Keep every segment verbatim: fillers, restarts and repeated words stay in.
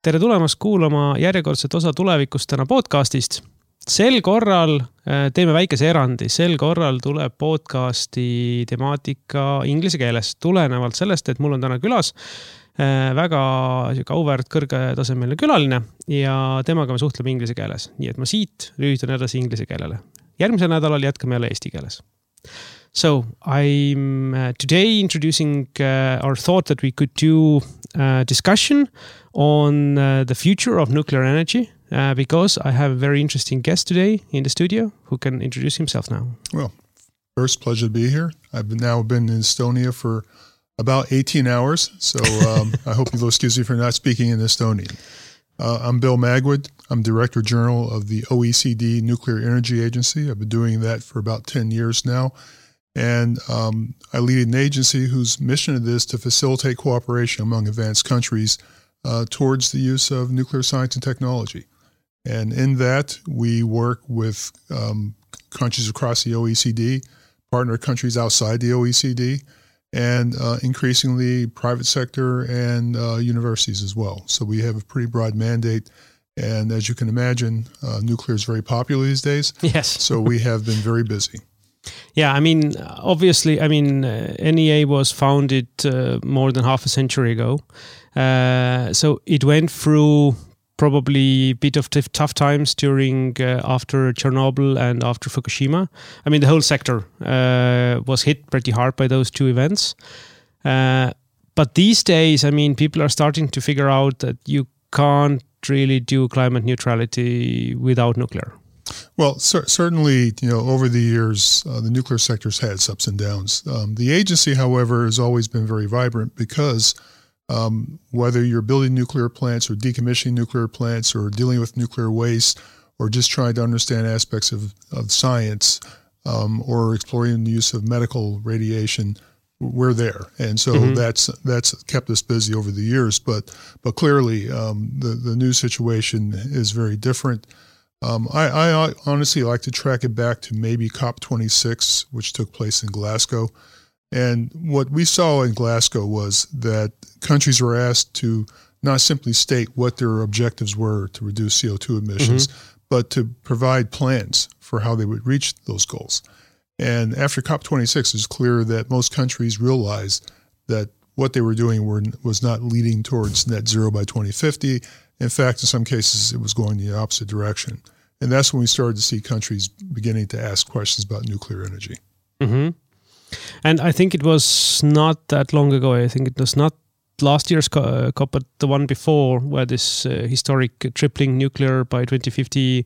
tere tulemast kuulama järjekordset osa tulevikust täna podcastist. Sel korral teeme väikese erandi. Sel korral tuleb podcasti temaatika inglise keeles. Tulenevalt sellest, et mul on täna külas väga auväärt kõrgetasemeline külaline ja temaga me suhtleme inglise keeles. Nii et ma siit lühitan edasi inglise keelele. Järgmisel nädalal jätkame jälle eesti keeles. So I'm uh, today introducing uh, our thought that we could do a discussion on uh, the future of nuclear energy uh, because I have a very interesting guest today in the studio who can introduce himself now. Well, first, pleasure to be here. I've been, now been in Estonia for about eighteen hours, so um, I hope you'll excuse me for not speaking in Estonian. Uh, I'm Bill Magwood. I'm Director General of the O E C D Nuclear Energy Agency. I've been doing that for about ten years now. And um, I lead an agency whose mission it is to facilitate cooperation among advanced countries uh, towards the use of nuclear science and technology. And in that, we work with um, countries across the O E C D, partner countries outside the O E C D, and uh, increasingly private sector and uh, universities as well. So we have a pretty broad mandate. And as you can imagine, uh, nuclear is very popular these days. Yes. So we have been very busy. Yeah, I mean, obviously, I mean, uh, N E A was founded uh, more than half a century ago. Uh, so it went through probably a bit of t- tough times during, uh, after Chernobyl and after Fukushima. I mean, the whole sector uh, was hit pretty hard by those two events. Uh, but these days, I mean, people are starting to figure out that you can't really do climate neutrality without nuclear. Well, cer- certainly, you know, over the years, uh, the nuclear sector's had its ups and downs. Um, the agency, however, has always been very vibrant because um, whether you're building nuclear plants or decommissioning nuclear plants or dealing with nuclear waste or just trying to understand aspects of, of science um, or exploring the use of medical radiation, we're there. And so mm-hmm. that's that's kept us busy over the years. But but clearly, um, the, the new situation is very different. Um, I, I honestly like to track it back to maybe COP twenty-six, which took place in Glasgow. And what we saw in Glasgow was that countries were asked to not simply state what their objectives were to reduce C O two emissions, mm-hmm. but to provide plans for how they would reach those goals. And after COP twenty-six, it was clear that most countries realized that what they were doing were, was not leading towards net zero by twenty fifty. In fact, in some cases, it was going the opposite direction. And that's when we started to see countries beginning to ask questions about nuclear energy. Mm-hmm. And I think it was not that long ago. I think it was not last year's COP, but the one before, where this uh, historic tripling nuclear by twenty fifty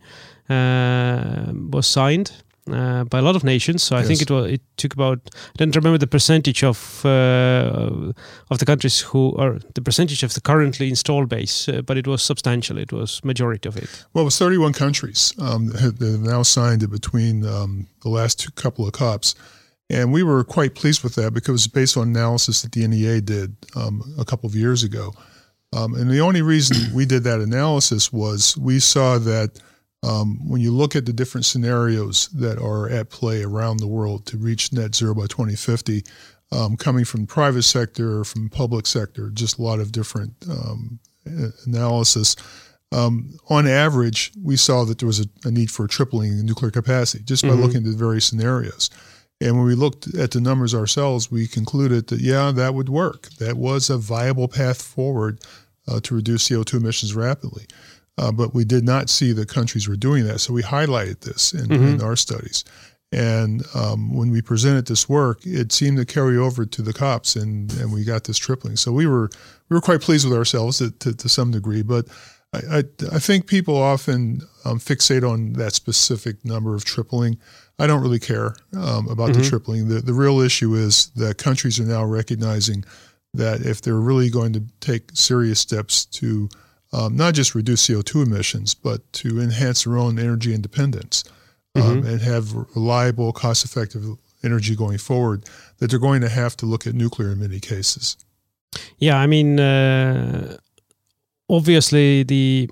uh, was signed. Uh, by a lot of nations, so I yes. think it was. It took about. I don't remember the percentage of uh, of the countries who are the percentage of the currently installed base, uh, but it was substantial. It was majority of it. Well, it was thirty-one countries um, that have now signed it between um, the last two couple of COPs, and we were quite pleased with that because it was based on analysis that the N E A did um, a couple of years ago, um, and the only reason we did that analysis was we saw that. Um, when you look at the different scenarios that are at play around the world to reach net zero by twenty fifty, um, coming from private sector, from public sector, just a lot of different um, analysis. Um, on average, we saw that there was a, a need for a tripling in nuclear capacity just by mm-hmm. looking at the various scenarios. And when we looked at the numbers ourselves, we concluded that, yeah, that would work. That was a viable path forward uh, to reduce C O two emissions rapidly. Uh, but we did not see that countries were doing that. So we highlighted this in, mm-hmm. in our studies. And um, when we presented this work, it seemed to carry over to the COPs, and, and we got this tripling. So we were we were quite pleased with ourselves to, to, to some degree. But I, I, I think people often um, fixate on that specific number of tripling. I don't really care um, about mm-hmm. the tripling. The, the real issue is that countries are now recognizing that if they're really going to take serious steps to Um, not just reduce C O two emissions, but to enhance their own energy independence um, mm-hmm. and have reliable, cost-effective energy going forward, that they're going to have to look at nuclear in many cases. Yeah, I mean, uh, obviously the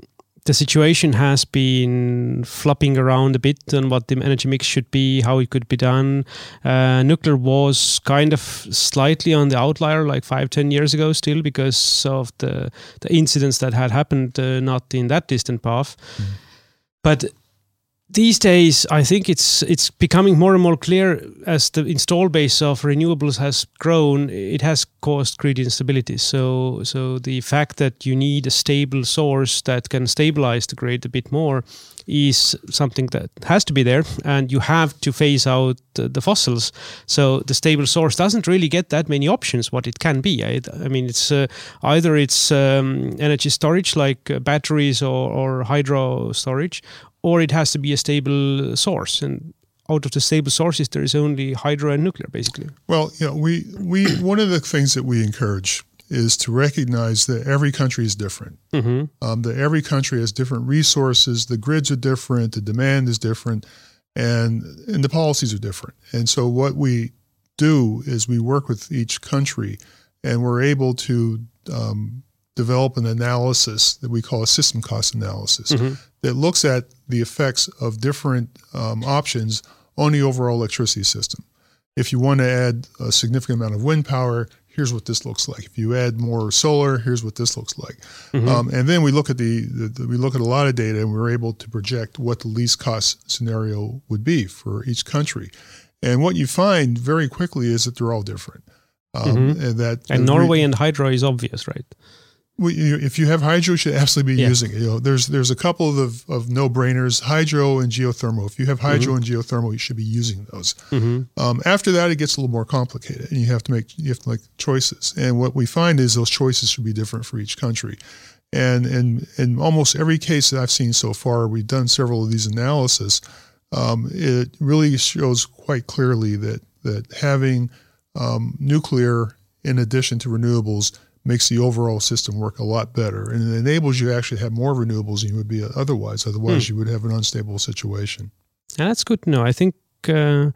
the situation has been flopping around a bit on what the energy mix should be, how it could be done. Uh, nuclear was kind of slightly on the outlier like five, ten years ago still because of the, the incidents that had happened uh, not in that distant path. Mm. But these days, I think it's it's becoming more and more clear as the install base of renewables has grown. It has caused grid instability. So, so the fact that you need a stable source that can stabilize the grid a bit more is something that has to be there, and you have to phase out the, the fossils. So the stable source doesn't really get that many options what it can be. I, I mean, it's uh, either it's um, energy storage like uh, batteries or, or hydro storage, or it has to be a stable source. And out of the stable sources, there is only hydro and nuclear, basically. Well, you know, we, we one of the things that we encourage is to recognize that every country is different. Mm-hmm. Um, that every country has different resources, the grids are different, the demand is different, and and the policies are different. And so what we do is we work with each country, and we're able to um, develop an analysis that we call a system cost analysis mm-hmm. that looks at the effects of different um, options on the overall electricity system. If you want to add a significant amount of wind power, here's what this looks like. If you add more solar, here's what this looks like. Mm-hmm. Um, and then we look at the, the, the we look at a lot of data, and we're able to project what the least cost scenario would be for each country. And what you find very quickly is that they're all different. Um, mm-hmm. And that and Norway re- and hydro is obvious, right? Well, you, if you have hydro, you should absolutely be yeah. using it. You know, there's there's a couple of, of no-brainers: hydro and geothermal. If you have hydro mm-hmm. and geothermal, you should be using those. Mm-hmm. Um, after that, it gets a little more complicated, and you have to make you have to make choices. And what we find is those choices should be different for each country. And in in almost every case that I've seen so far, we've done several of these analyses. Um, it really shows quite clearly that that having um, nuclear in addition to renewables makes the overall system work a lot better, and it enables you to actually have more renewables than you would be otherwise. Otherwise, mm. you would have an unstable situation. Yeah, that's good to know. I think uh,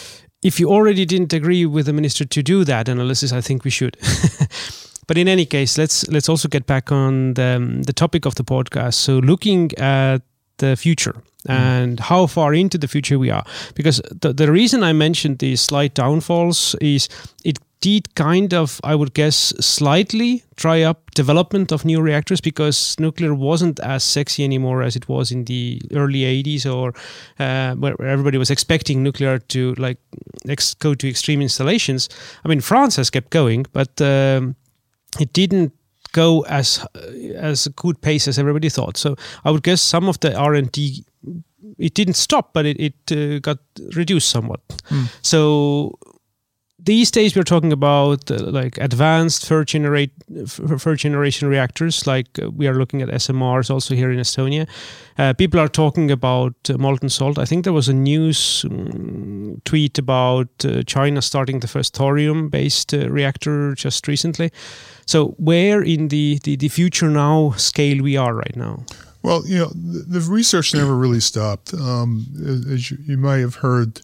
if you already didn't agree with the minister to do that analysis, I think we should. But in any case, let's let's also get back on the, um, the topic of the podcast. So looking at the future and mm. how far into the future we are. Because the, the reason I mentioned these slight downfalls is it did kind of, I would guess, slightly try up development of new reactors, because nuclear wasn't as sexy anymore as it was in the early eighties, or uh, where everybody was expecting nuclear to like ex- go to extreme installations. I mean, France has kept going, but um, it didn't go as as a good pace as everybody thought. So I would guess some of the R and D, it didn't stop, but it, it uh, got reduced somewhat. Mm. So these days we're talking about uh, like advanced third, generate, third generation reactors, like uh, we are looking at S M Rs also here in Estonia. Uh, people are talking about uh, molten salt. I think there was a news um, tweet about uh, China starting the first thorium-based uh, reactor just recently. So where in the, the, the future now scale we are right now? Well, you know, the, the research never really stopped. Um, as you, you might have heard,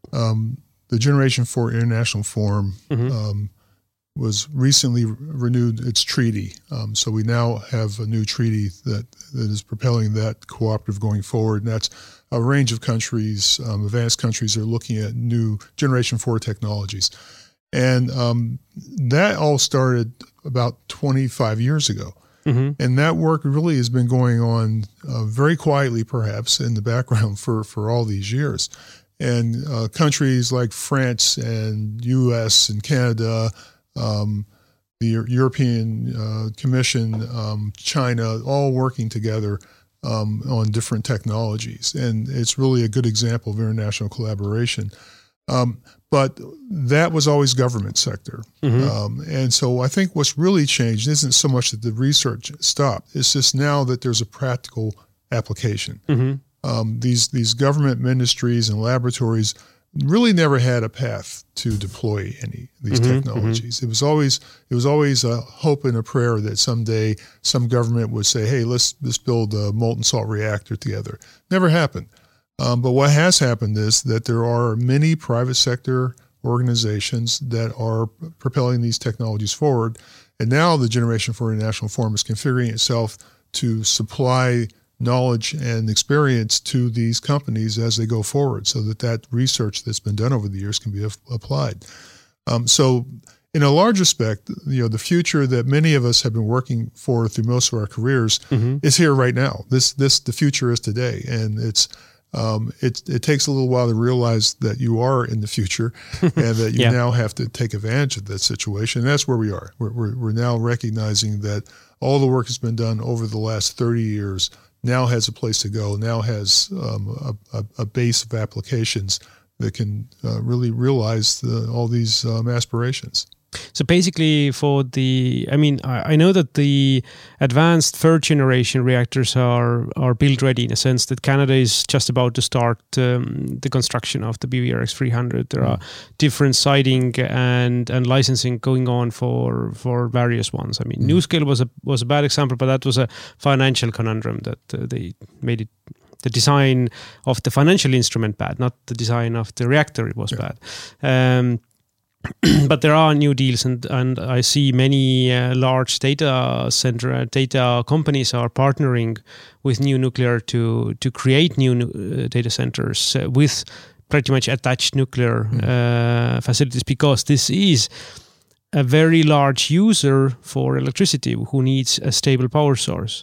um, the Generation four International Forum mm-hmm. um, was recently re- renewed its treaty. Um, so we now have a new treaty that, that is propelling that cooperative going forward. And that's a range of countries, um, advanced countries, are looking at new Generation four technologies. And um, that all started about twenty-five years ago. Mm-hmm. And that work really has been going on uh, very quietly, perhaps, in the background for, for all these years. And uh, countries like France and U S and Canada, um, the European uh, Commission, um, China, all working together um, on different technologies. And it's really a good example of international collaboration. Um, but that was always government sector. Mm-hmm. Um, and so I think what's really changed isn't so much that the research stopped. It's just now that there's a practical application. Mm-hmm. Um, these these government ministries and laboratories really never had a path to deploy any of these mm-hmm, technologies. Mm-hmm. It was always it was always a hope and a prayer that someday some government would say, "Hey, let's let's build a molten salt reactor together." Never happened. Um, but what has happened is that there are many private sector organizations that are propelling these technologies forward, and now the Generation four International Forum is configuring itself to supply knowledge and experience to these companies as they go forward, so that that research that's been done over the years can be af- applied. Um, so in a large respect, you know, the future that many of us have been working for through most of our careers mm-hmm. is here right now. This, this, the future is today, and it's, um, it, it takes a little while to realize that you are in the future and that you yeah. now have to take advantage of that situation. And that's where we are. We're, we're, we're now recognizing that all the work that's been done over the last thirty years now has a place to go, now has um, a, a, a base of applications that can uh, really realize the, all these um, aspirations. So basically for the, I mean, I, I know that the advanced third generation reactors are are build ready, in a sense that Canada is just about to start um, the construction of the B W R X three hundred. There are different siting and and licensing going on for for various ones. I mean, mm. NuScale was a was a bad example, but that was a financial conundrum that uh, they made it. The design of the financial instrument bad, not the design of the reactor. It was yeah. bad. Um, But there are new deals, and, and I see many uh, large data center uh, data companies are partnering with New Nuclear to to create new uh, data centers uh, with pretty much attached nuclear mm. uh, facilities, because this is a very large user for electricity who needs a stable power source.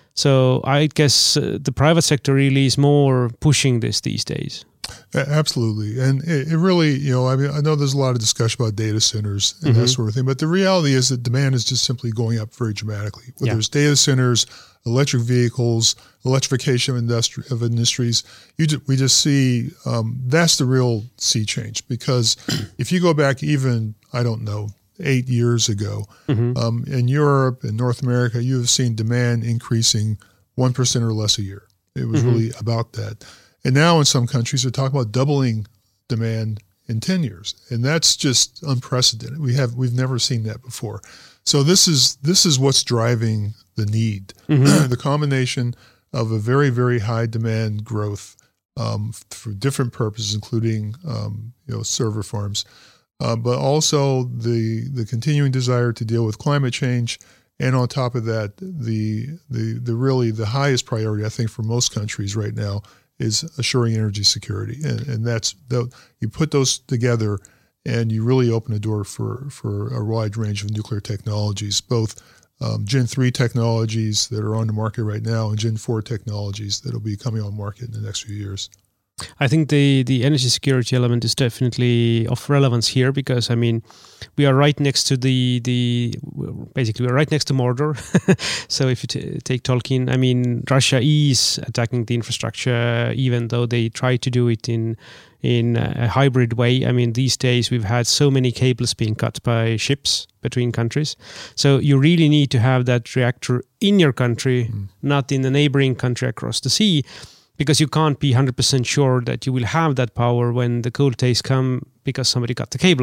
So I guess uh, the private sector really is more pushing this these days. Absolutely. And it, it really, you know, I mean, I know there's a lot of discussion about data centers and mm-hmm. that sort of thing, but the reality is that demand is just simply going up very dramatically. Whether yeah. it's data centers, electric vehicles, electrification of, industry, of industries, you just, we just see um, that's the real sea change. Because if you go back even, I don't know, eight years ago, mm-hmm. um, in Europe and North America, you have seen demand increasing one percent or less a year. It was mm-hmm. really about that. And now in some countries, they're talking about doubling demand in ten years. And that's just unprecedented. We have, we've never seen that before. So this is, this is what's driving the need. Mm-hmm. The combination of a very, very high demand growth um, for different purposes, including um, you know, server farms, uh, but also the the continuing desire to deal with climate change. And on top of that, the the the really the highest priority, I think, for most countries right now is assuring energy security. And, and that's, the, you put those together and you really open a door for, for a wide range of nuclear technologies, both um, Gen three technologies that are on the market right now and Gen four technologies that will be coming on market in the next few years. I think the, the energy security element is definitely of relevance here, because I mean, we are right next to the the basically we're right next to Mordor. So if you t- take Tolkien, I mean, Russia is attacking the infrastructure, even though they try to do it in in a hybrid way. I mean, these days we've had so many cables being cut by ships between countries. So you really need to have that reactor in your country, mm. not in the neighboring country across the sea. Because you can't be one hundred percent sure that you will have that power when the cold days come because somebody cut the cable.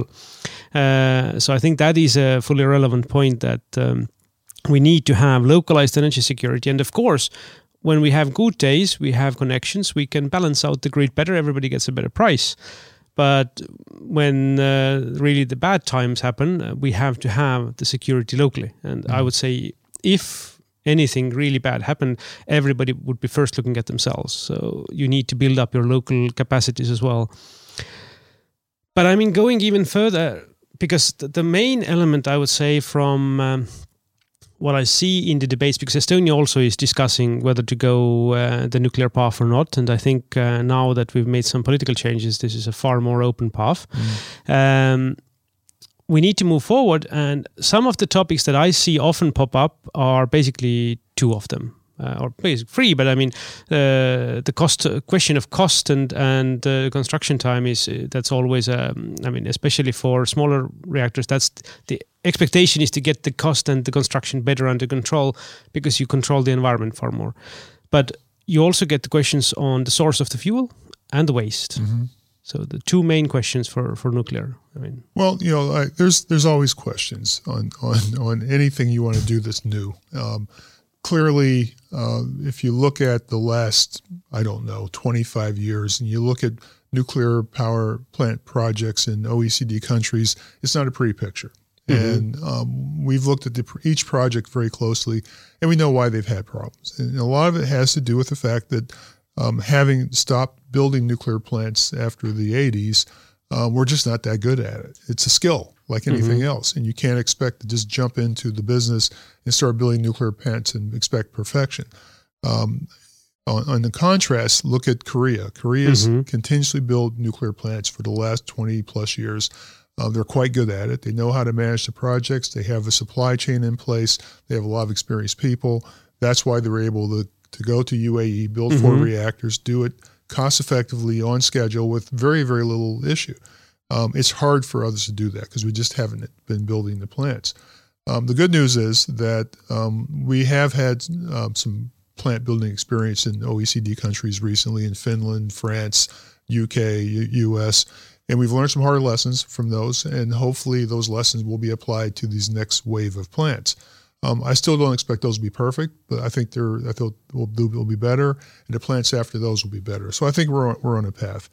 Uh, so I think that is a fully relevant point, that um, we need to have localized energy security. And of course, when we have good days, we have connections, we can balance out the grid better, everybody gets a better price. But when uh, really the bad times happen, uh, we have to have the security locally. And mm-hmm. I would say if anything really bad happened, everybody would be first looking at themselves. So you need to build up your local capacities as well. But I mean, going even further, because the, the main element, I would say, from um, what I see in the debates, because Estonia also is discussing whether to go uh, the nuclear path or not. And I think uh, now that we've made some political changes, this is a far more open path. Mm. Um, we need to move forward, and some of the topics that I see often pop up are basically two of them, uh, or basically three. But I mean, uh, the cost question of cost and and uh, construction time is uh, that's always. Um, I mean, especially for smaller reactors, that's the expectation is to get the cost and the construction better under control, because you control the environment far more. But you also get the questions on the source of the fuel and the waste. Mm-hmm. So the two main questions for, for nuclear. I mean, well, you know, I, there's there's always questions on on, on anything you want to do that's new. Um, clearly, uh, if you look at the last, I don't know, twenty-five years, and you look at nuclear power plant projects in O E C D countries, it's not a pretty picture. Mm-hmm. And um, we've looked at the, each project very closely, and we know why they've had problems. And a lot of it has to do with the fact that um, having stopped building nuclear plants after the eighties, um, we're just not that good at it. It's a skill like anything mm-hmm. else, and you can't expect to just jump into the business and start building nuclear plants and expect perfection. Um, on, on the contrast, look at Korea. Korea's mm-hmm. continuously built nuclear plants for the last twenty plus years. Uh, they're quite good at it. They know how to manage the projects. They have a supply chain in place. They have a lot of experienced people. That's why they're able to, to go to U A E, build mm-hmm. four reactors, do it cost effectively on schedule with very, very little issue. Um, it's hard for others to do that because we just haven't been building the plants. Um, the good news is that um, we have had um, some plant building experience in O E C D countries recently, in Finland, France, U K, U- U.S., and we've learned some hard lessons from those, and hopefully those lessons will be applied to these next wave of plants. Um, I still don't expect those to be perfect, but I think they're I think will will be better, and the plants after those will be better. So I think we're on, we're on a path.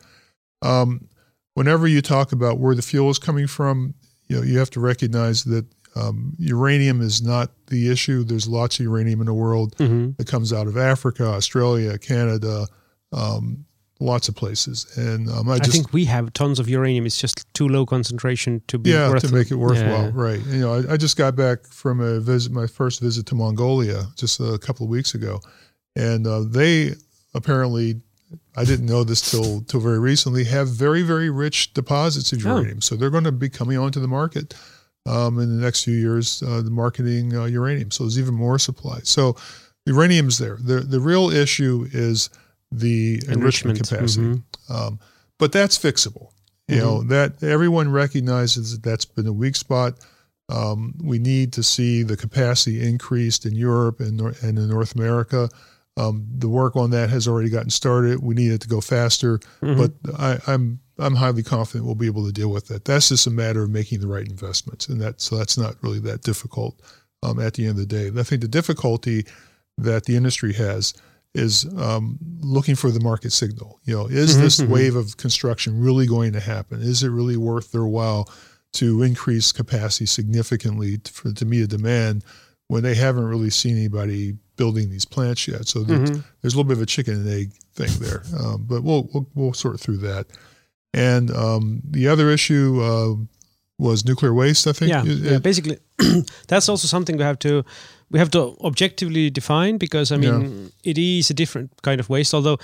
Um, whenever you talk about where the fuel is coming from, you know you have to recognize that um, uranium is not the issue. There's lots of uranium in the world mm-hmm. that comes out of Africa, Australia, Canada. Um, Lots of places, and um, I, I just, think we have tons of uranium. It's just too low concentration to be yeah worth to make it worthwhile, yeah. right? You know, I, I just got back from a visit, my first visit to Mongolia, just a couple of weeks ago, and uh, they apparently, I didn't know this till till very recently, have very very rich deposits of uranium. Oh. So they're going to be coming onto the market um, in the next few years, uh, the marketing uh, uranium. So there's even more supply. So uranium's there. The the real issue is the enrichment, enrichment capacity. Mm-hmm. Um, but that's fixable. You mm-hmm. know, that everyone recognizes that that's been a weak spot. Um, we need to see the capacity increased in Europe and, and in North America. Um, the work on that has already gotten started. We need it to go faster, mm-hmm. but I, I'm I'm highly confident we'll be able to deal with that. That's just a matter of making the right investments, and that so that's not really that difficult um, at the end of the day. I think the difficulty that the industry has is um, looking for the market signal. You know, is mm-hmm, this mm-hmm. wave of construction really going to happen? Is it really worth their while to increase capacity significantly for, to meet a demand when they haven't really seen anybody building these plants yet? So mm-hmm. there's a little bit of a chicken and egg thing there, um, but we'll, we'll we'll sort through that. And um, the other issue uh, was nuclear waste, I think. Yeah, it, yeah basically, that's also something we have to we have to objectively define, because I mean yeah. it is a different kind of waste. Although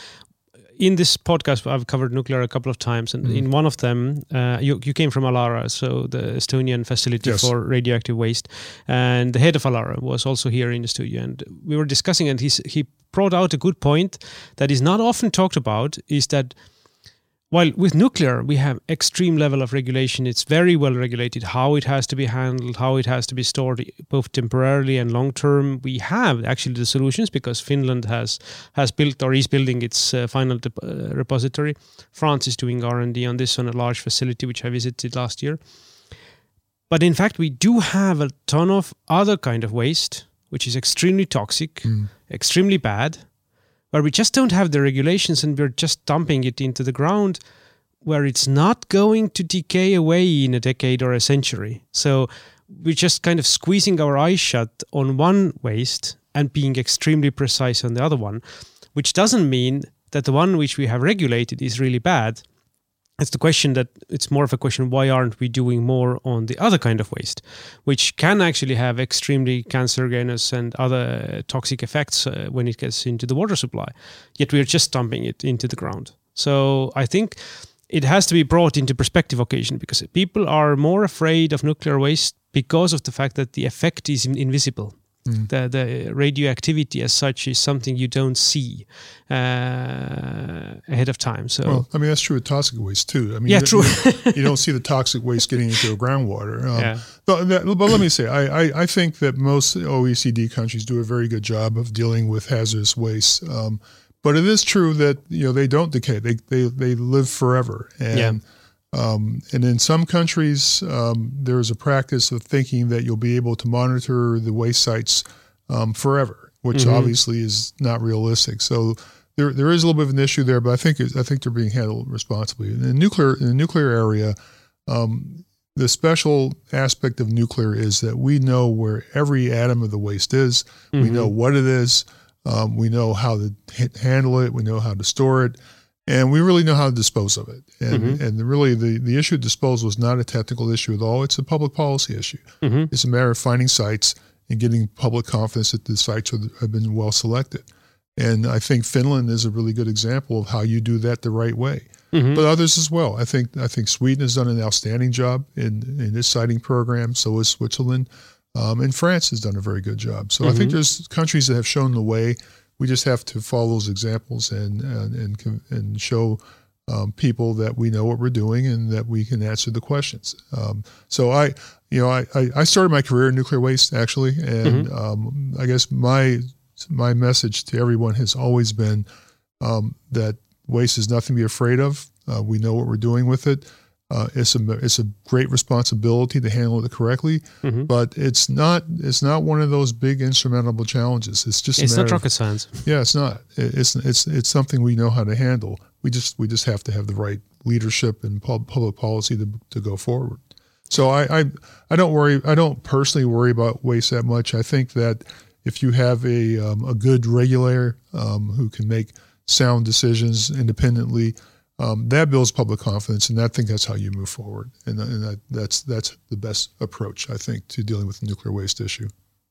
in this podcast I've covered nuclear a couple of times, and mm. in one of them uh, you you came from Alara, so the Estonian facility yes. for radioactive waste, and the head of Alara was also here in the studio, and we were discussing, and he's, he brought out a good point that is not often talked about, is that while with nuclear, we have extreme level of regulation. It's very well regulated, how it has to be handled, how it has to be stored, both temporarily and long term. We have actually the solutions, because Finland has has built or is building its uh, final dep- uh, repository. France is doing R and D on this on a large facility, which I visited last year. But in fact, we do have a ton of other kind of waste, which is extremely toxic, mm. extremely bad, where we just don't have the regulations, and we're just dumping it into the ground where it's not going to decay away in a decade or a century. So we're just kind of squeezing our eyes shut on one waste and being extremely precise on the other one, which doesn't mean that the one which we have regulated is really bad. It's the question that it's more of a question, why aren't we doing more on the other kind of waste, which can actually have extremely cancerogenic and other toxic effects uh, when it gets into the water supply, yet we're just dumping it into the ground. So I think it has to be brought into perspective occasionally, because people are more afraid of nuclear waste because of the fact that the effect is invisible. Mm. The, the radioactivity as such is something you don't see uh, ahead of time. So, well, I mean, that's true with toxic waste too. I mean, yeah, you, true. you, you don't see the toxic waste getting into the groundwater. Um, yeah. but, that, but let me say, I, I, I think that most O E C D countries do a very good job of dealing with hazardous waste. Um, but it is true that, you know, they don't decay. They they they live forever. And yeah. Um, and in some countries, um, there's a practice of thinking that you'll be able to monitor the waste sites um, forever, which mm-hmm. obviously is not realistic. So there there is a little bit of an issue there, but I think I think they're being handled responsibly. In the nuclear in the nuclear area, um, the special aspect of nuclear is that we know where every atom of the waste is. Mm-hmm. We know what it is. Um, we know how to h- handle it. We know how to store it. And we really know how to dispose of it. And mm-hmm. and really the, the issue of disposal is not a technical issue at all. It's a public policy issue. Mm-hmm. It's a matter of finding sites and getting public confidence that the sites are, have been well selected. And I think Finland is a really good example of how you do that the right way. Mm-hmm. But others as well. I think I think Sweden has done an outstanding job in, in its siting program. So has Switzerland. Um, and France has done a very good job. So mm-hmm. I think there's countries that have shown the way. We just have to follow those examples and and and, and show um, people that we know what we're doing and that we can answer the questions. Um, so I, you know, I, I started my career in nuclear waste actually, and mm-hmm. um, I guess my my message to everyone has always been um, that waste is nothing to be afraid of. Uh, we know what we're doing with it. Uh, it's a it's a great responsibility to handle it correctly, mm-hmm. but it's not it's not one of those big insurmountable challenges. It's just it's a not rocket of, science. Yeah, it's not. It's it's it's something we know how to handle. We just we just have to have the right leadership and public policy to to go forward. So I I, I don't worry. I don't personally worry about waste that much. I think that if you have a um, a good regulator um, who can make sound decisions independently. Um, that builds public confidence, and I think that's how you move forward. And, and that, that's that's the best approach, I think, to dealing with the nuclear waste issue.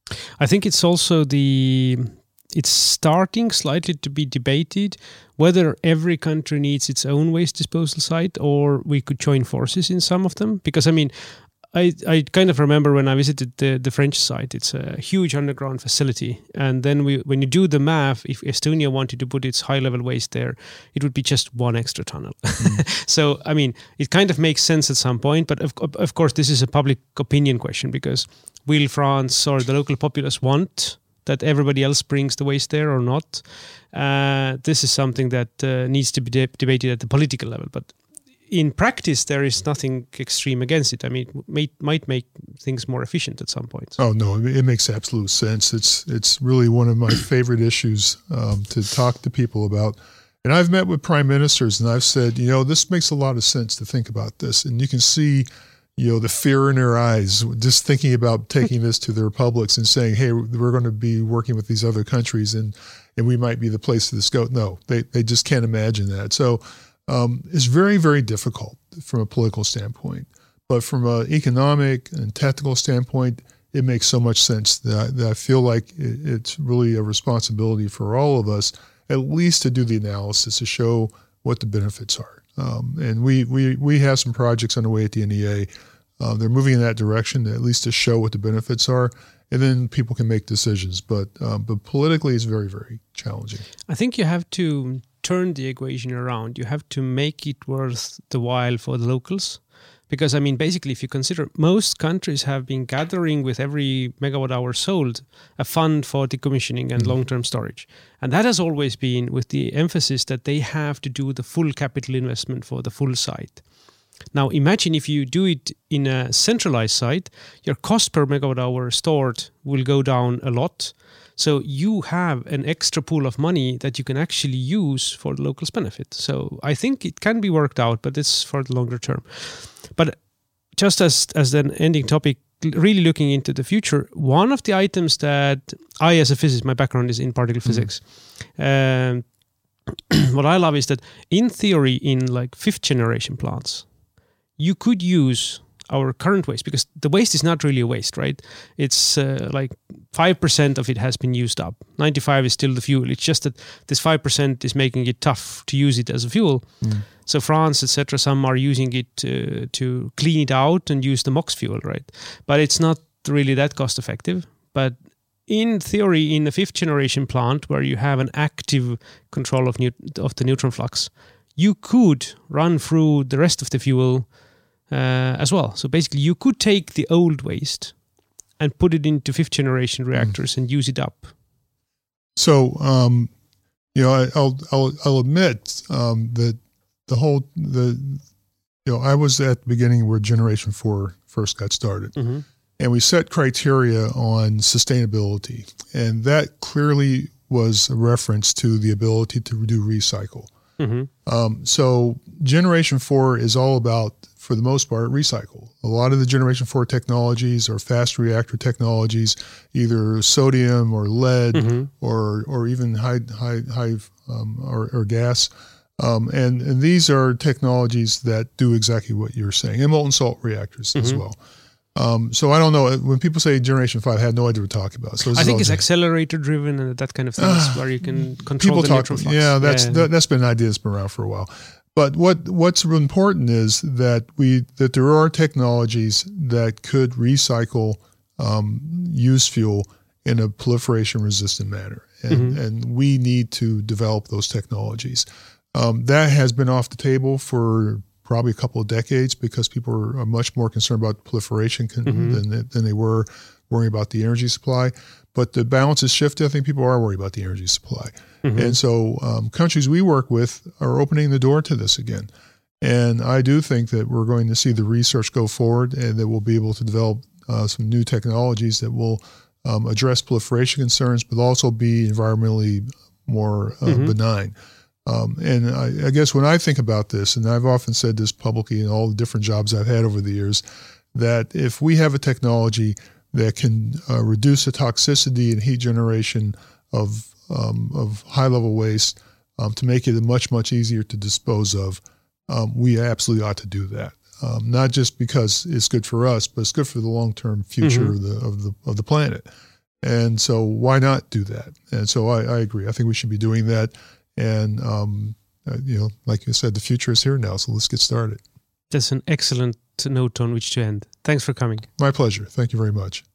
I think it's also the it's starting slightly to be debated whether every country needs its own waste disposal site or we could join forces in some of them. Because I mean, I, I kind of remember when I visited the, the French site, it's a huge underground facility. And then we, when you do the math, if Estonia wanted to put its high-level waste there, it would be just one extra tunnel. Mm. So, I mean, it kind of makes sense at some point. But of, of course, this is a public opinion question because will France or the local populace want that everybody else brings the waste there or not? Uh, this is something that uh, needs to be de- debated at the political level. But in practice, there is nothing extreme against it. I mean, it may, might make things more efficient at some point. Oh no, it makes absolute sense. It's it's really one of my favorite issues um, to talk to people about. And I've met with prime ministers, and I've said, you know, this makes a lot of sense to think about this. And you can see, you know, the fear in their eyes just thinking about taking this to the republics and saying, hey, we're going to be working with these other countries, and and we might be the place to go. No, they they just can't imagine that. So. Um, it's very, very difficult from a political standpoint. But from an economic and technical standpoint, it makes so much sense that I, that I feel like it, it's really a responsibility for all of us, at least to do the analysis to show what the benefits are. Um, and we, we, we have some projects underway at the N E A. Uh, they're moving in that direction, at least to show what the benefits are. And then people can make decisions. But um, but politically, it's very, very challenging. I think you have to turn the equation around. You have to make it worth the while for the locals. Because, I mean, basically, if you consider most countries have been gathering with every megawatt hour sold a fund for decommissioning and mm-hmm. long-term storage. And that has always been with the emphasis that they have to do the full capital investment for the full site. Now, imagine if you do it in a centralized site, your cost per megawatt hour stored will go down a lot. So you have an extra pool of money that you can actually use for the locals' benefit. So I think it can be worked out, but it's for the longer term. But just as as an ending topic, really looking into the future, one of the items that I, as a physicist, my background is in particle mm-hmm. physics. Um, what I love is that in theory, in like fifth generation plants, you could use our current waste, because the waste is not really a waste, right? It's uh, like five percent of it has been used up. ninety-five is still the fuel. It's just that this five percent is making it tough to use it as a fuel. Mm. So France, et cetera, some are using it to, to clean it out and use the MOX fuel, right? But it's not really that cost effective. But in theory, in a fifth generation plant where you have an active control of, neut- of the neutron flux, you could run through the rest of the fuel Uh, as well. So basically, you could take the old waste and put it into fifth generation reactors mm. and use it up. So, um, you know, I, I'll I'll I'll admit um, that the whole the you know I was at the beginning where Generation Four first got started, mm-hmm. and we set criteria on sustainability, and that clearly was a reference to the ability to do recycle. Mm-hmm. Um, so Generation Four is all about, for the most part, recycle. A lot of the Generation four technologies are fast reactor technologies, either sodium or lead mm-hmm. or or even high high high um, or, or gas. Um, and, and these are technologies that do exactly what you're saying, and molten salt reactors mm-hmm. as well. Um, so I don't know, when people say Generation five, I had no idea what we're talking about. So I think it's accelerator driven and that kind of thing, uh, where you can control people the talk, neutral flux. Yeah, that's yeah. That, that's been an idea that's been around for a while. But what what's important is that we that there are technologies that could recycle um, used fuel in a proliferation resistant manner, and mm-hmm. and we need to develop those technologies. Um, that has been off the table for probably a couple of decades because people are much more concerned about proliferation con- mm-hmm. than than they were worrying about the energy supply. But the balance has shifted. I think people are worried about the energy supply. Mm-hmm. And so um, countries we work with are opening the door to this again. And I do think that we're going to see the research go forward and that we'll be able to develop uh, some new technologies that will um, address proliferation concerns, but also be environmentally more uh, mm-hmm. benign. Um, and I, I guess when I think about this, and I've often said this publicly in all the different jobs I've had over the years, that if we have a technology that can uh, reduce the toxicity and heat generation of um, of high-level waste um, to make it much, much easier to dispose of, um, we absolutely ought to do that. Um, not just because it's good for us, but it's good for the long-term future mm-hmm. of the of the of the planet. And so why not do that? And so I, I agree. I think we should be doing that. And, um, uh, you know, like you said, the future is here now, so let's get started. That's an excellent note on which to end. Thanks for coming. My pleasure. Thank you very much.